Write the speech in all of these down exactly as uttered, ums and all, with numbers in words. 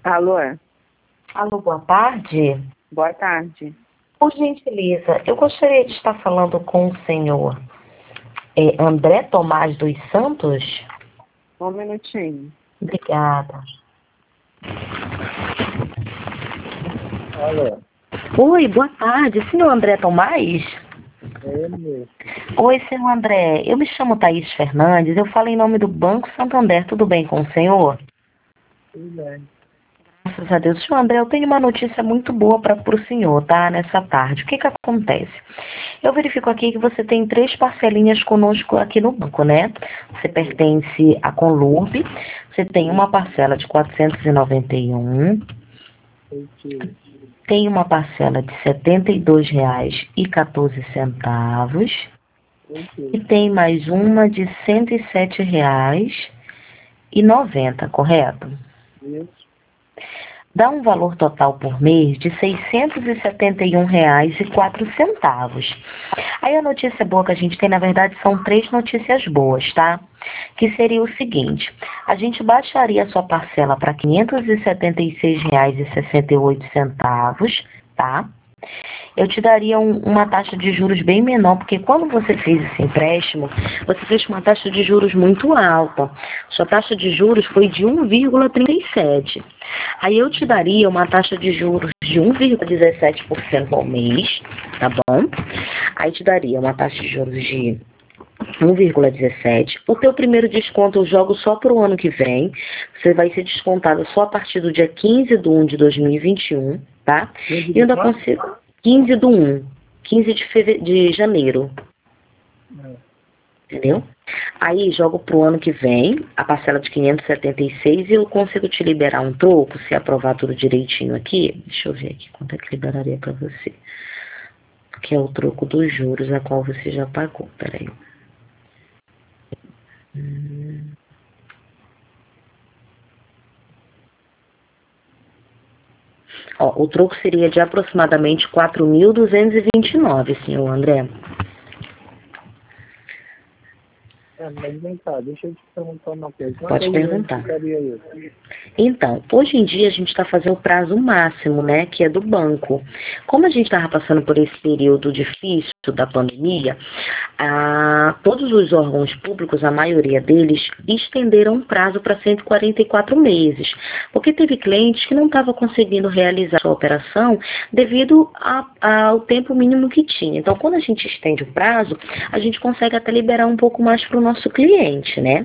Alô? Alô, boa tarde. Boa tarde. Por gentileza, eu gostaria de estar falando com o senhor é, André Tomás dos Santos. Um minutinho. Obrigada. Alô, Oi, boa tarde. Senhor André Tomás? é ele mesmo. Oi, senhor André. Eu me chamo Thaís Fernandes. Eu falo em nome do Banco Santander. Tudo bem com o senhor? Tudo bem. Graças a Deus. Senhor André, eu tenho uma notícia muito boa para o senhor, tá? Nessa tarde. O que que acontece? Eu verifico aqui que você tem três parcelinhas conosco aqui no banco, né? Você pertence à Conlurb. Você tem uma parcela de quatrocentos e noventa e um. Feitiço. Tem uma parcela de setenta e dois reais e quatorze centavos. Feitiço. E tem mais uma de cento e sete reais e noventa, correto? Isso. Dá um valor total por mês de seiscentos e setenta e um reais e quatro centavos. Aí a notícia boa que a gente tem, na verdade, são três notícias boas, tá? Que seria o seguinte: a gente baixaria a sua parcela para quinhentos e setenta e seis reais e sessenta e oito centavos, tá? Eu te daria um, uma taxa de juros bem menor, porque quando você fez esse empréstimo, você fez com uma taxa de juros muito alta. Sua taxa de juros foi de um vírgula trinta e sete. Aí eu te daria uma taxa de juros de um vírgula dezessete por cento ao mês, tá bom? Aí te daria uma taxa de juros de um vírgula dezessete. O teu primeiro desconto eu jogo só para o ano que vem. Você vai ser descontado só a partir do dia quinze de um de dois mil e vinte e um, tá? E eu ainda consigo quinze do um, quinze de, feve... de janeiro. É. Entendeu? Aí jogo pro ano que vem a parcela de quinhentos e setenta e seis e eu consigo te liberar um troco, se aprovar tudo direitinho aqui. Deixa eu ver aqui quanto é que liberaria para você. Que é o troco dos juros a qual você já pagou. Peraí. Hum. Ó, o troco seria de aproximadamente quatro mil duzentos e vinte e nove, senhor André. É, mas vem cá, deixa eu te perguntar uma coisa. Quanto Pode aí perguntar. ficaria isso? Então, hoje em dia a gente está fazendo o prazo máximo, né, que é do banco. Como a gente estava passando por esse período difícil da pandemia, a, todos os órgãos públicos, a maioria deles, estenderam o prazo para cento e quarenta e quatro meses, porque teve clientes que não estavam conseguindo realizar a sua operação devido a, a, ao tempo mínimo que tinha. Então, quando a gente estende o prazo, a gente consegue até liberar um pouco mais para o nosso cliente, né?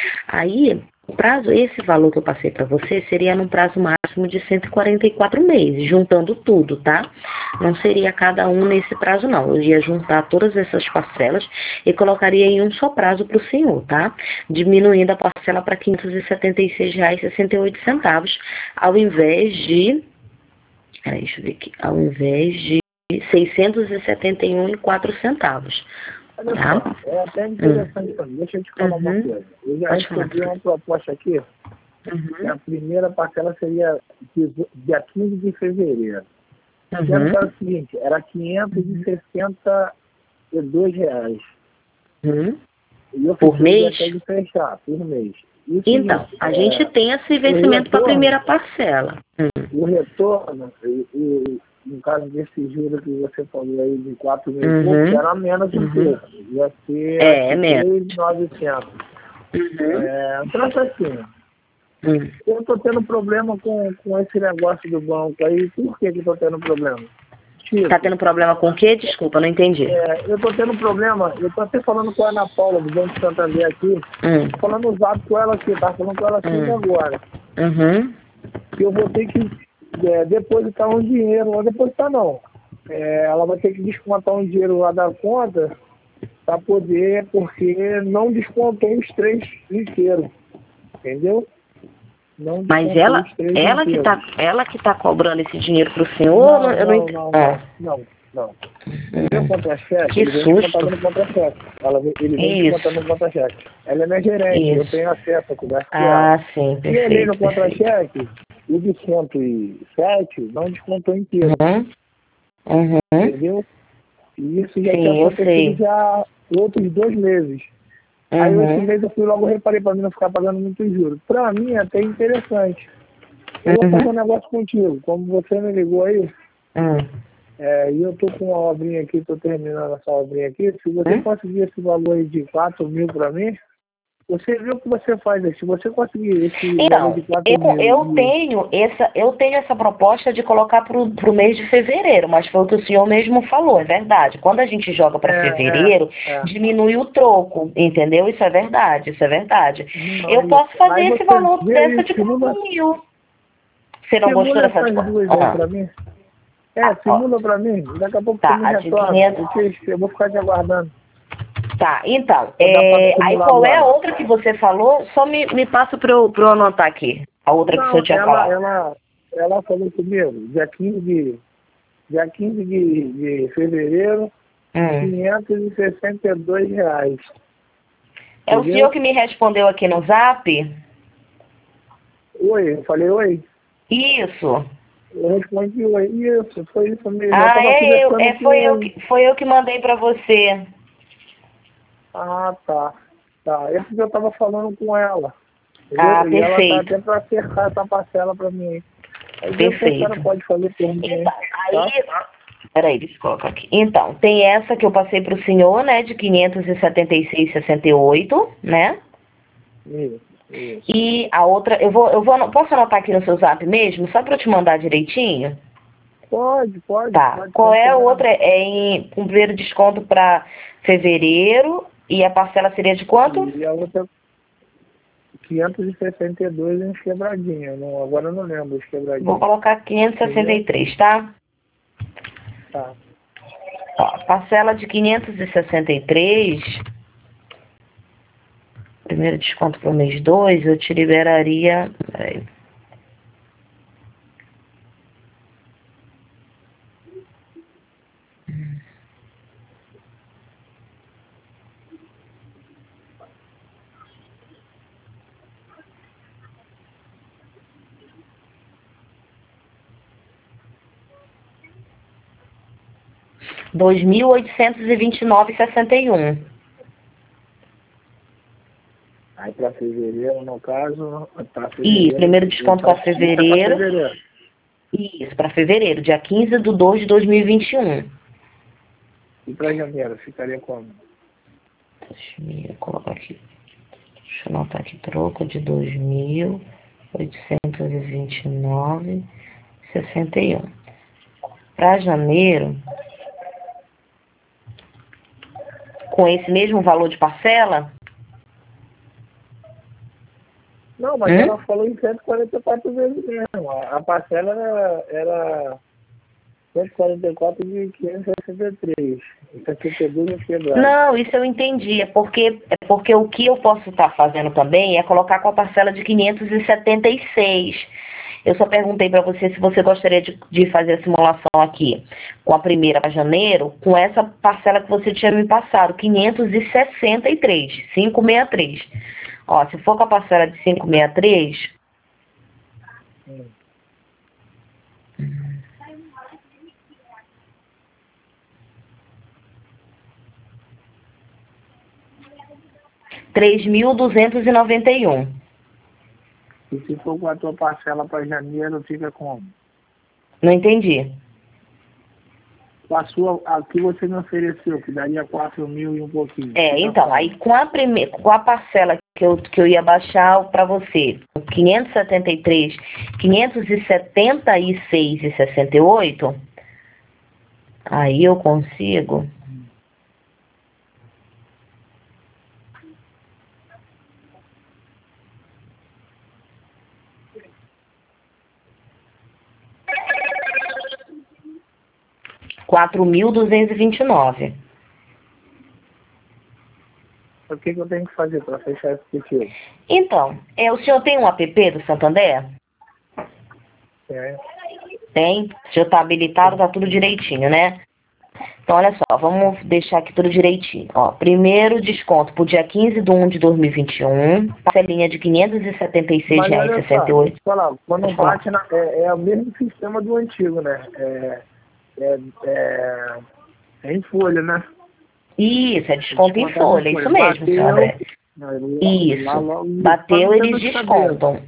Aí, o prazo, esse valor que eu passei para você, seria num prazo máximo de cento e quarenta e quatro meses, juntando tudo, tá? Não seria cada um nesse prazo, não. Eu ia juntar todas essas parcelas e colocaria em um só prazo para o senhor, tá? Diminuindo a parcela para quinhentos e setenta e seis reais e sessenta e oito centavos, ao invés de... Peraí, deixa eu ver aqui. Ao invés de seiscentos e setenta e um reais e quatro centavos. Olha Tá? só, é até interessante Hum. para mim. Deixa eu te falar uma Uhum. coisa. Eu já Pode falar. recebi uma proposta aqui. Uhum. A primeira parcela seria dia quinze de fevereiro. Uhum. Sendo que era o seguinte, era quinhentos e sessenta e dois reais. Uhum. E eu Por fiquei mês? até de fechar, por mês. E o Então, seguinte, a é, gente tem esse o vencimento para a retorno, primeira parcela. Hum. o retorno, e, e, no caso desse juro que você falou aí de quatro mil e Uhum. pouco, era menos um Uhum. pouco. Ia ser É, é menos. três mil e novecentos. Uhum. É, trata assim, Hum. eu estou tendo problema com, com esse negócio do banco aí. Por que que eu estou tendo problema? Tipo, Tá tendo problema com o quê? Desculpa, não entendi. é, eu estou tendo problema, eu estou até falando com a Ana Paula, do Banco Santander aqui, Hum. falando usado com ela aqui, tá falando com ela aqui Hum. agora. Uhum. Que eu vou ter que é, depositar um dinheiro, não depositar não. É, ela vai ter que descontar um dinheiro lá da conta para poder, porque não descontou os três inteiros, entendeu? Não Mas descontou ela, os três ela que inteiros. tá, ela que tá cobrando esse dinheiro pro senhor, Não, eu não não, entendi. não, Ah. não, não, não. Hum. O meu contra-cheque, Que ele vem susto. descontado no contra-cheque. Ela vem- Ele vem Isso. descontando no contra-cheque. Ela é minha gerente, eu Isso. tenho acesso a conversa com ela. Ah, sim, E eu olhei no perfeito, perfeito. contra-cheque, o de cento e sete não descontou inteiro, Uhum. Uhum. entendeu? E isso já tinha Sim, eu acontecido sei. já outros dois meses. Aí esse Uhum. mês eu fui logo reparei para mim não ficar pagando muito juros. Para mim é até interessante. Eu vou fazer Uhum. um negócio contigo. Como você me ligou aí, Hum. é, e eu tô com uma obrinha aqui, tô terminando essa obrinha aqui. Se você Hum? conseguir esse valor aí de quatro mil para mim, você vê o que você faz aí. Se você conseguir esse valor Então, de quatro eu, mil eu e tenho essa, eu tenho essa proposta de colocar para o mês de fevereiro, mas foi o que o senhor mesmo falou, é verdade. Quando a gente joga para é, é, fevereiro, é. diminui o troco, entendeu? Isso é verdade, isso é verdade. Não, Eu isso. posso fazer Aí esse você valor vê dessa aí, de simula, quatro mil. Você não gostou simula dessa de essas quatro? duas aí Ah, para mim. É, ó, simula para mim. Daqui a pouco você tá, me a de retorna. quinhentos. Eu, te, eu vou ficar te aguardando. Tá, então, Vou dar para é, aí simular qual é a agora. outra que você falou? Só me, me passa para eu, pra eu anotar aqui. A outra que o Não, senhor tinha ela, falado. ela, ela falou comigo, dia quinze de, dia quinze de, de fevereiro, Hum. quinhentos e sessenta e dois reais. É o senhor Entendeu? que me respondeu aqui no Zap? Oi, eu falei oi. Isso. Eu respondi oi. Isso, foi isso mesmo. Eu Ah, tava é eu, conversando é, foi eu com. que, foi eu que mandei para você. Ah, tá. Tá. É porque eu tava falando com ela. Ah, Entendeu? E ela tá perfeito. até para acertar essa parcela para mim. Aí vê o que a senhora Perfeito. pode fazer por mim, hein? Então, Tá? aí, peraí, deixa eu colocar aqui. Então, tem essa que eu passei para o senhor, né, de quinhentos e setenta e seis e sessenta e oito, né? Isso, isso. E a outra, eu vou, eu vou, ano- posso anotar aqui no seu Zap mesmo, só para eu te mandar direitinho? Pode, pode, Tá. pode, Qual sem é a problema. outra? É em cumprir o desconto para fevereiro e a parcela seria de quanto? E a outra, quinhentos e sessenta e dois em quebradinha. Não, agora eu não lembro os Vou quebradinhos. colocar quinhentos e sessenta Entendeu? e três, tá? Tá. Ó, parcela de quinhentos e sessenta e três, primeiro desconto para o mês dois, eu te liberaria. Peraí. dois mil oitocentos e vinte e nove e sessenta e um. Aí para fevereiro, no caso, para Isso, fevereiro, primeiro eu desconto para faço isso é para fevereiro. fevereiro. Isso, para fevereiro, dia quinze de dois de dois mil e vinte e um. E para janeiro, ficaria como? Deixa eu colocar aqui. Deixa eu anotar aqui, troco de dois mil oitocentos e vinte e nove e sessenta e um. Para janeiro, com esse mesmo valor de parcela? Não, mas Hum? ela falou em cento e quarenta e quatro vezes mesmo. A, a parcela era, era cento e quarenta e quatro de quinhentos e sessenta e três. E sessenta e dois em quebrado. Não, isso eu entendi. É porque, é porque o que eu posso estar fazendo também é colocar com a parcela de quinhentos e setenta e seis. Eu só perguntei para você se você gostaria de, de fazer a simulação aqui com a primeira para janeiro, com essa parcela que você tinha me passado, quinhentos e sessenta e três, quinhentos e sessenta e três. Ó, se for com a parcela de quinhentos e sessenta e três, Hum. três mil duzentos e noventa e um. E se for com a tua parcela para janeiro, fica como? Não entendi. Com a sua, a que você me ofereceu, que daria quatro mil e um pouquinho. É, Fica então, como? aí com a, prime... com a parcela que eu, que eu ia baixar para você, quinhentos e setenta e três, quinhentos e setenta e seis e sessenta e oito, aí eu consigo quatro mil duzentos e vinte e nove. O que, que eu tenho que fazer para fechar esse contigo? Então, é, o senhor tem um app do Santander? É. Tem? O senhor está habilitado, tá tudo direitinho, né? Então, olha só, vamos deixar aqui tudo direitinho. Ó, primeiro desconto pro dia quinze de um de dois mil e vinte e um, parcelinha de quinhentos e setenta e seis Mas reais e olha sessenta e só, oito. falar, quando Pode falar. bate na, é, é o mesmo sistema do antigo, né? É, é, é, é em folha, né? Isso, é desconto em folha, isso mesmo, Bateu, senhora. não, lá, lá Isso. logo, pra Bateu, não ter eles dor de cabeça. descontam.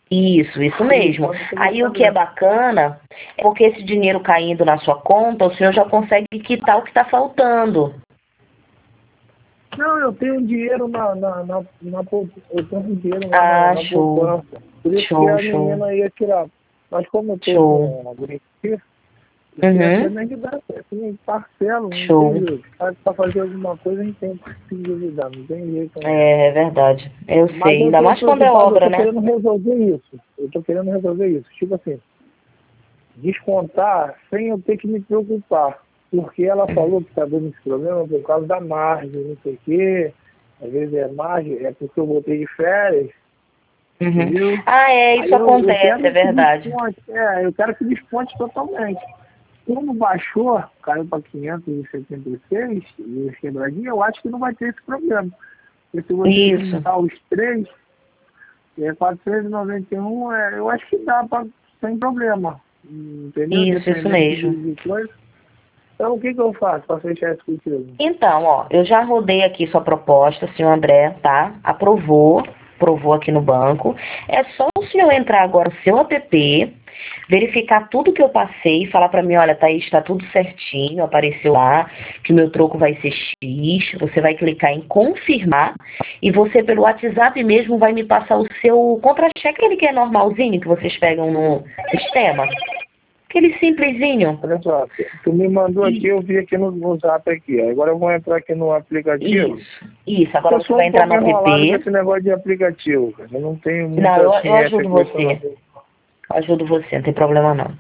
Isso, isso mesmo. Aí o que é bacana é porque esse dinheiro caindo na sua conta, o senhor já consegue quitar o que está faltando. Não, eu tenho dinheiro na, na, na, na pou- eu tenho dinheiro lá Ah, na, na show. poupança. Por isso Show, que a show. menina ia tirar. Mas como eu tô Show. com a gripe, eu queria Uhum. até me ajudar, assim, parcelo, não Show. tem jeito. Para fazer alguma coisa a gente tem que se ajudar, não tem jeito. Né? É, é verdade. Eu Mas sei. eu Ainda tô mais quando é preocupado, eu obra, tô né? querendo resolver isso. Eu tô querendo resolver isso. Tipo assim, descontar sem eu ter que me preocupar. Porque ela falou que está dando esse problema por causa da margem, não sei o quê. Às vezes é margem, é porque eu voltei de férias, Uhum. entendeu? Ah, é, Aí isso eu, eu acontece, quero é que verdade. desconte, é, eu quero que desconte totalmente. Como baixou, caiu para quinhentos e setenta e seis, e os quebradinhos, eu acho que não vai ter esse problema. Porque se você Isso. juntar os três, é quatrocentos e noventa e um, é, eu acho que dá pra, sem problema. Entendeu? Isso, isso Dependente mesmo. de, de coisa. Então, o que, que eu faço para fechar isso contigo? Então, ó, eu já rodei aqui sua proposta, senhor André, tá? Aprovou, aprovou aqui no banco. É só o senhor entrar agora no seu app, verificar tudo que eu passei e falar pra mim, olha, Thaís, está tudo certinho, apareceu lá que o meu troco vai ser X. Você vai clicar em confirmar e você pelo WhatsApp mesmo vai me passar o seu contra-cheque, aquele que é normalzinho que vocês pegam no sistema. Aquele simplesinho. Olha só, tu me mandou aqui, eu vi aqui no, no zap aqui. Agora eu vou entrar aqui no aplicativo. Isso, isso. Agora Eu você sou vai um entrar pouco no enrolado com app. esse negócio de aplicativo, cara. Eu não tenho Não, muita eu, eu ciência ajudo com isso, não. você. Eu ajudo você, não tem problema não.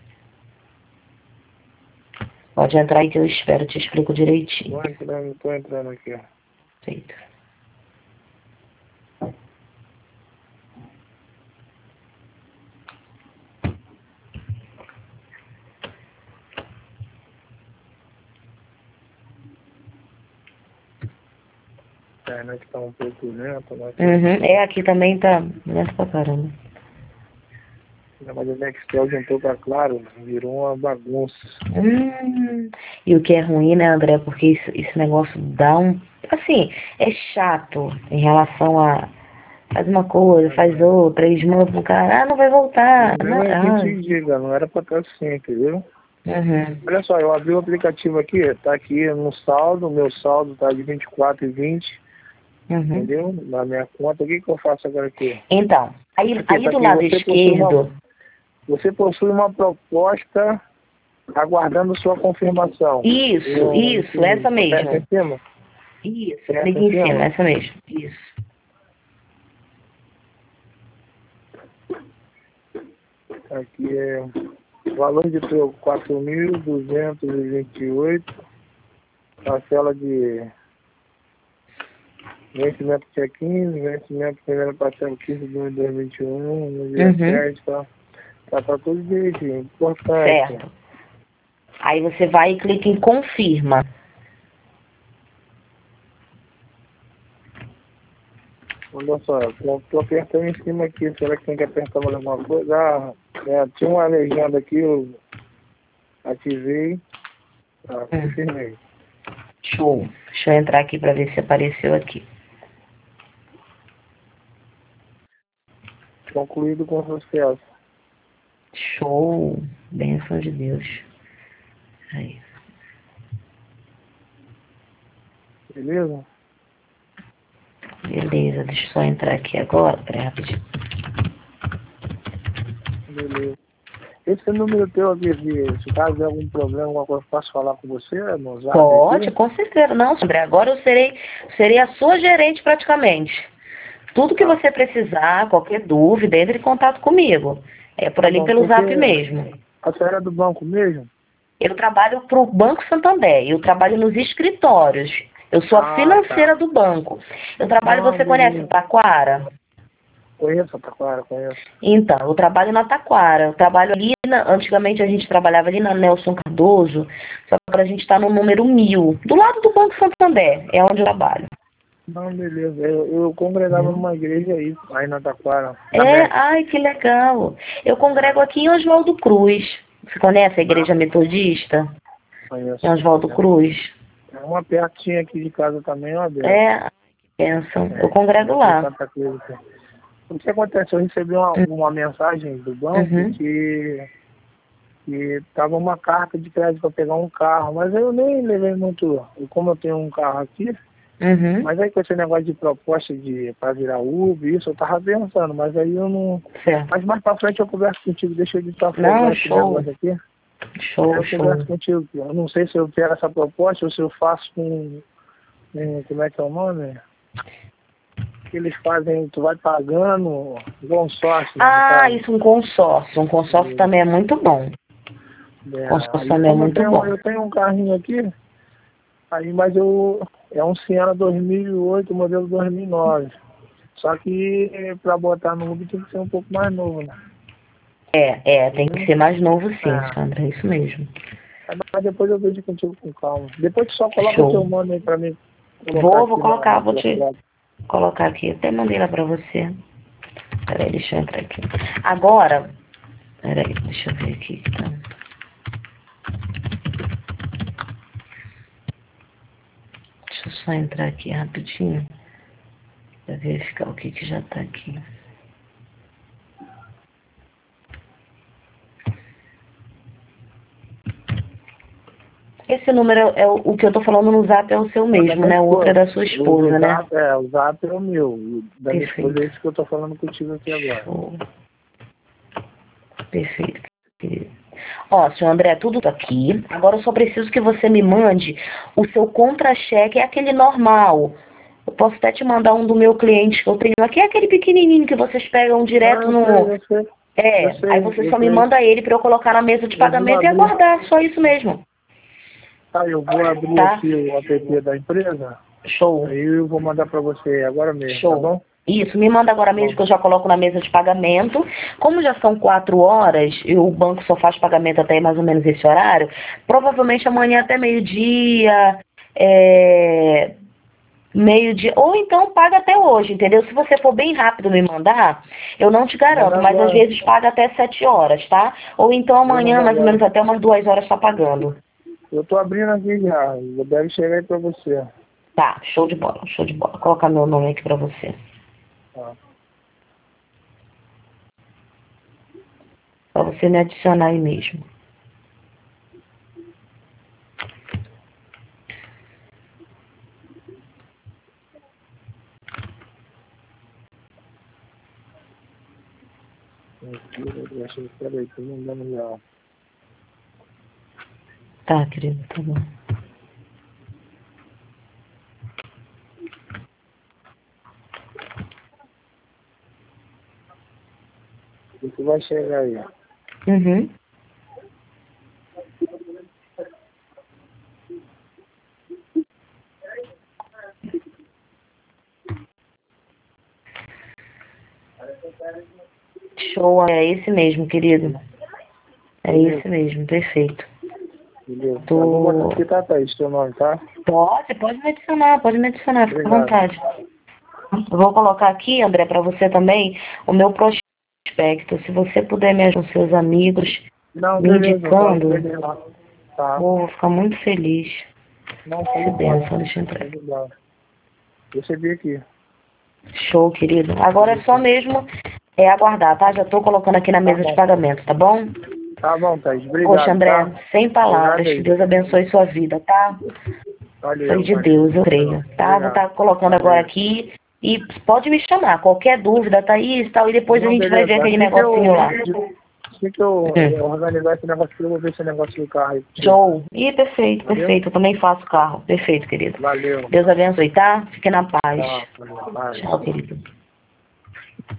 Pode entrar aí que eu espero, te explico direitinho. Tô entrando, tô entrando aqui. Ó. Feito. A internet tá um pouco lenta, mas Uhum. É, aqui também tá lento pra caramba. o negócio do Nextel juntou pra Claro, virou uma bagunça. Hum, e o que é ruim, né, André? Porque isso, esse negócio dá um... Assim, é chato em relação a... Faz uma coisa, faz outra, eles mandam pro cara, ah, não vai voltar. O Não, meu é que ah, te diga, não era pra estar assim, entendeu? uhum, Olha só, eu abri o aplicativo aqui, tá aqui no saldo, meu saldo tá de vinte e quatro e vinte, uhum. entendeu? Na minha conta, o que que eu faço agora aqui? Então, aí, Aqui, aí tá do aqui, lado você possui uma, esquerdo... você possui uma proposta aguardando sua confirmação. Isso, Eu, isso, enfim, essa aperta mesmo. em cima? Isso, Aperta clique em em cima, cima? essa mesmo. Isso. Aqui é o valor de troco quatro mil duzentos e vinte e oito, parcela de vencimento dia quinze, vencimento primeira parcela quinze de dois mil e vinte e um, no dia Uhum. sete, tá? Tá, tá tudo direitinho, importante. Certo. Aí você vai e clica em confirma. Olha só, tô, tô apertando em cima aqui, será que tem que apertar mais alguma coisa? Ah, é, tinha uma legenda aqui, eu ativei, tá, Hum. confirmei. Show. Deixa eu entrar aqui para ver se apareceu aqui. Concluído com sucesso. Show. Bênção de Deus. Aí. Beleza? Beleza, deixa eu só entrar aqui agora. Peraí, rapidinho. Beleza. Esse número teu aqui, de- se caso der algum problema, alguma coisa, posso falar com você no zap Pode, aqui? com certeza. Não, André, agora eu serei, serei a sua gerente praticamente. Tudo que Tá. você precisar, qualquer dúvida, entre em contato comigo. É por Tá ali bom, pelo porque zap mesmo. a senhora é do banco mesmo? Eu trabalho para o Banco Santander, eu trabalho nos escritórios. Eu sou a Ah, financeira tá. do banco. Eu trabalho, Não, você conhece o beleza. Taquara? Conheço a Taquara, conheço. Então, eu trabalho na Taquara. Eu trabalho ali, na, antigamente a gente trabalhava ali na Nelson Cardoso, só que agora a gente está no número mil, do lado do Banco Santander, é onde eu trabalho. Não, beleza. Eu, eu congregava numa igreja aí, aí na Taquara. Na É, Mestre. ai, que legal. Eu congrego aqui em Oswaldo Cruz. Você conhece a igreja Ah, metodista? conheço. Em Oswaldo conheço. Cruz? É uma pertinha aqui de casa também, ó, Deus. É, ai, que bênção. É, Eu congrego não tem lá. tanta coisa aqui. O que acontece? Eu recebi uma, uma mensagem do banco Uhum. que que tava uma carta de crédito para pegar um carro, mas eu nem levei muito, como eu tenho um carro aqui, Uhum. mas aí com esse negócio de proposta de para virar Uber, isso eu tava pensando, mas aí eu não. Certo. Mas mais pra frente eu converso contigo, deixa eu editar Não, esse show. negócio aqui. Show, Eu show. converso contigo. Eu não sei se eu quero essa proposta ou se eu faço com, com como é que é o nome? Que eles fazem, tu vai pagando consórcio. Né, Ah, isso, um consórcio. Um consórcio também é muito bom. É, Consórcio aí também é como eu muito tenho, bom. eu tenho um carrinho aqui, aí, mas eu é um Siena dois mil e oito, modelo dois mil e nove. Só que para botar no Uber tem que ser um pouco mais novo, né? É, é, tem que ser mais novo sim, É. Sandra, é isso mesmo. Mas depois eu vejo contigo com calma. Depois tu só coloca Show. o teu nome aí pra mim colocar Vou, aqui vou na, colocar, na vou tua te foto. colocar aqui. Até mandei lá pra você. Peraí, deixa eu entrar aqui. Agora, peraí, deixa eu ver aqui que tá. Deixa eu só entrar aqui rapidinho pra verificar o que que já tá aqui. Esse número é o, o que eu tô falando no zap é o seu mesmo, né? O outro é da sua esposa, o, o né? Zap, é, o Zap é o meu. O da minha Perfeito. esposa é esse que eu tô falando contigo aqui agora. Show. Perfeito, querido. Ó, senhor André, tudo tá aqui. Agora eu só preciso que você me mande o seu contra-cheque, é aquele normal. Eu posso até te mandar um do meu cliente que eu tenho aqui, é aquele pequenininho que vocês pegam Ah, direto eu no... sei, eu sei. É, Eu sei, aí você eu só me sei. manda ele pra eu colocar na mesa de Eu vou pagamento e abrir. aguardar, só isso mesmo, Tá, eu vou abrir tá? aqui o app da empresa. Show. Aí eu vou mandar pra você agora mesmo, tá Show. bom? Isso, me manda agora mesmo Bom. que eu já coloco na mesa de pagamento. Como já são quatro horas e o banco só faz pagamento até mais ou menos esse horário, provavelmente amanhã até meio-dia, é, meio-dia, ou então paga até hoje, entendeu? Se você for bem rápido me mandar, eu não te garanto, Manda mas às agora. vezes paga até sete horas, tá? Ou então Vou amanhã, mandar mais ou agora. menos até umas duas horas tá pagando. Eu tô abrindo aqui já. Deve chegar aí pra você. Tá, show de bola, show de bola. Vou colocar meu nome aqui pra você. Tá. Pra você me adicionar aí mesmo. Aqui, peraí, tô mandando já. Tá, querido, tá bom. Isso vai chegar aí. Uhum. Show, é esse mesmo, querido. É Beleza. esse mesmo, perfeito. Beleza. Tô... Eu vou botar aqui, tá, Thaís, teu nome, tá? Pode, pode me adicionar, pode me adicionar, fica à Obrigado. vontade. Eu vou colocar aqui, André, para você também, o meu prospecto. Se você puder me ajudar com seus amigos, Não, me beleza, eu falo com indicando, ele lá. Tá. vou ficar muito feliz. Não, Que foi benção, bom. deixa eu entrar Foi aqui. legal. Recebi aqui. Show, querido. Agora é só mesmo é aguardar, tá? Já tô colocando aqui na Tá mesa de bom. pagamento, tá bom? Tá bom, Thaís. Poxa, Obrigado, André, tá? sem Obrigado palavras. Que aí. Deus abençoe sua vida, tá? Foi Valeu, de valeu. Deus, eu creio, tá? Vou Obrigado. estar colocando agora Valeu. aqui e pode me chamar, qualquer dúvida, Thaís e tal, e depois a Não, gente vai ver beleza. aquele Assim que negocinho eu, lá. assim que eu Hum. organizar esse negócio aqui, eu vou ver esse negócio do carro aí. Show. Ih, perfeito, Valeu? perfeito. Eu também faço carro. Perfeito, querido. Valeu. Deus abençoe, tá? Fique na paz. Tá, valeu. Vai. Tchau, querido.